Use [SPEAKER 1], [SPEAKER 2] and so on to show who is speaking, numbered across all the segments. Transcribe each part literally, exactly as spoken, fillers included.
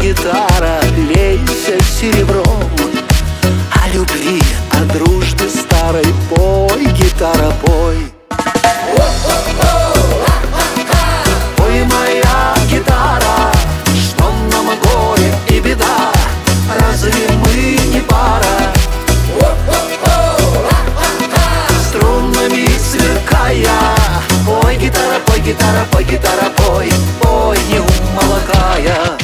[SPEAKER 1] гитара, лейся серебром. О любви, о дружбе старой пой, гитара, пой. Пой, моя гитара, что нам горе и беда, разве мы не пара? Струнами сверкая, пой, гитара, пой, гитара, пой, гитара, пой, пой, не умолкая.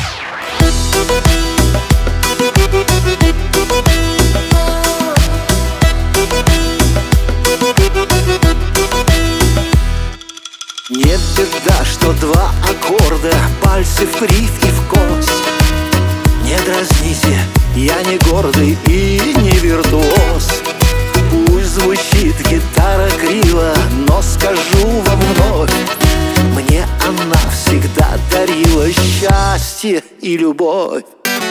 [SPEAKER 1] Не беда, что два аккорда, пальцы в крив и в кос. Не дразните, я не гордый и не виртуоз. Пусть звучит гитара криво, но скажу вам вновь: мне она всегда дарила счастье и любовь.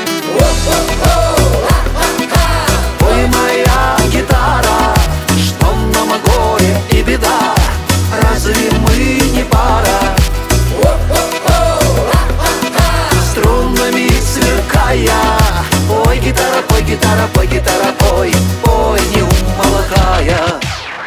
[SPEAKER 1] Пой, моя гитара, что нам горе и беда, разве мы не пара? Струнами сверкая, пой, гитара, пой, гитара, пой, гитара, пой, пой, не умолкая.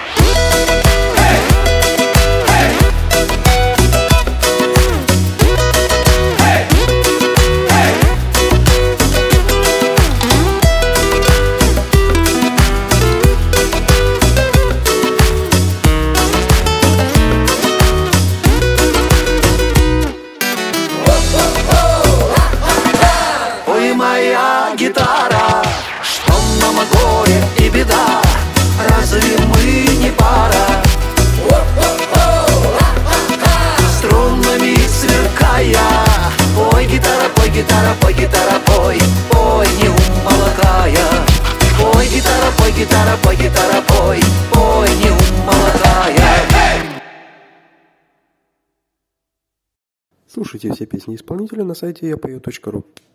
[SPEAKER 1] Моя гитара, что нам горе и беда, разве мы не пара? Струнами сверкая, пой, гитара, пой, гитара, пой, гитара, пой, пой, не умолкая. Пой, гитара, пой, гитара, пой, гитара, пой, пой, не умолкая.
[SPEAKER 2] Слушайте все песни исполнителя на сайте я пою точка ру.